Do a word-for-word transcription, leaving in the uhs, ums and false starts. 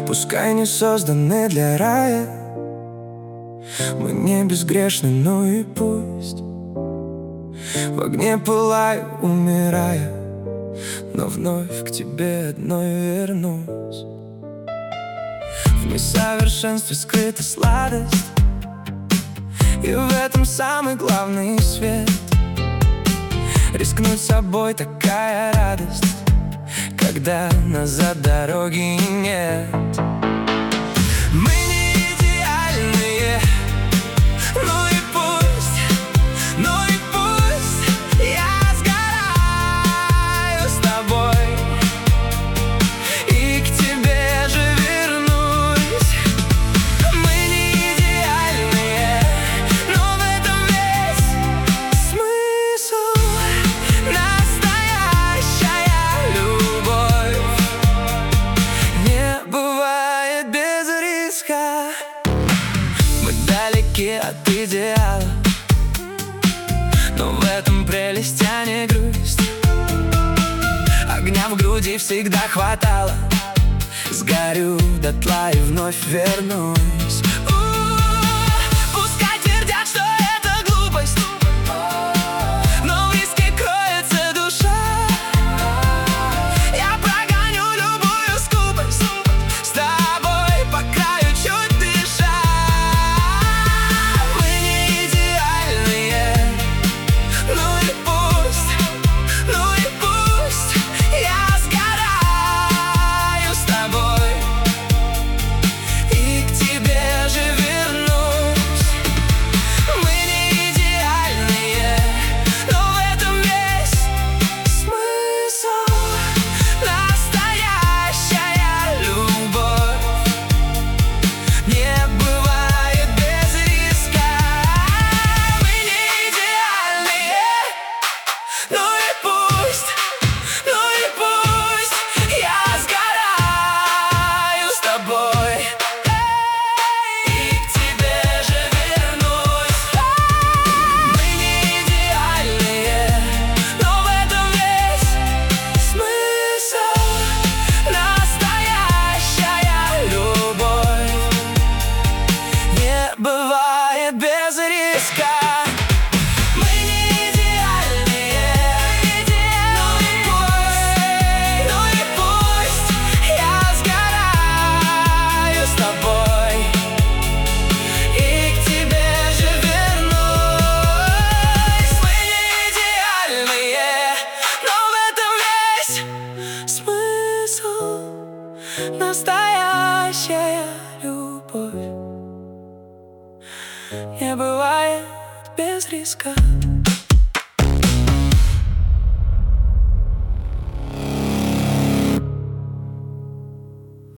Пускай не созданы для рая, мы не безгрешны, ну и пусть. В огне пылаю, умирая, но вновь к тебе одной вернусь. В несовершенстве скрыта сладость, и в этом самый главный свет. Рискнуть собой — такая радость, когда назад дороги нет. Мы не идеальные, ну и пусть, ну и пусть. Я сгораю с тобой и к тебе же вернусь. Мы не идеальные, но в этом весь смысл. Настоящая любовь не бывает без риска. Мы далеки от идеала, но в этом прелесть, а не грусть. Огня в груди всегда хватало, сгорю дотла и вновь вернусь. Пускай твердят, что это глупость, но в риске кроется душа. Я прогоню любую скупость, с тобой по краю чуть дыша. Мы не идеальные, ну и пусть, ну и пусть. Я сгораю с тобой и к тебе же вернусь. Мы не идеальные, но в этом весь смысл. Настоящая любовь не бывает без риска. Мы не идеальные, ну и пусть, ну и пусть. Я сгораю с тобой и к тебе же вернусь. Мы не идеальные, но в этом весь смысл. Настоящая любовь не бывает без риска. Мы не идеальные, ну и пусть, ну и пусть. Я сгораю с тобой и к тебе же вернусь. Мы не идеальные, но в этом весь смысл. Настоящая любовь не бывает без риска.